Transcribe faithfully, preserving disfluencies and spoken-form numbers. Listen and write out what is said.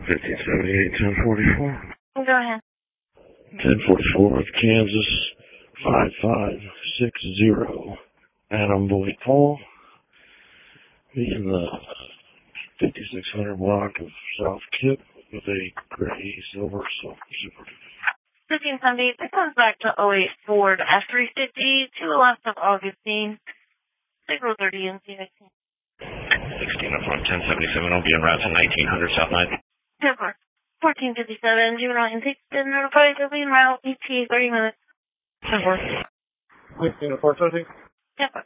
fifteen seventy-eight, ten forty-four. Go ahead. ten forty-four of Kansas, five five six zero. Adam Boyd Paul. Be in the fifty-six hundred block of South Kip with a gray silver super. fifteen seventy-eight, that comes back to oh eight Ford F three fifty to the left of Augustine. Signal thirty M C I C. sixteen up front, ten seventy-seven. I'll be en route to nineteen hundred South nine. ten four. fourteen fifty-seven, juvenile intake been notified to be en route, E T, thirty minutes. ten four. sixteen to four thirty. ten four.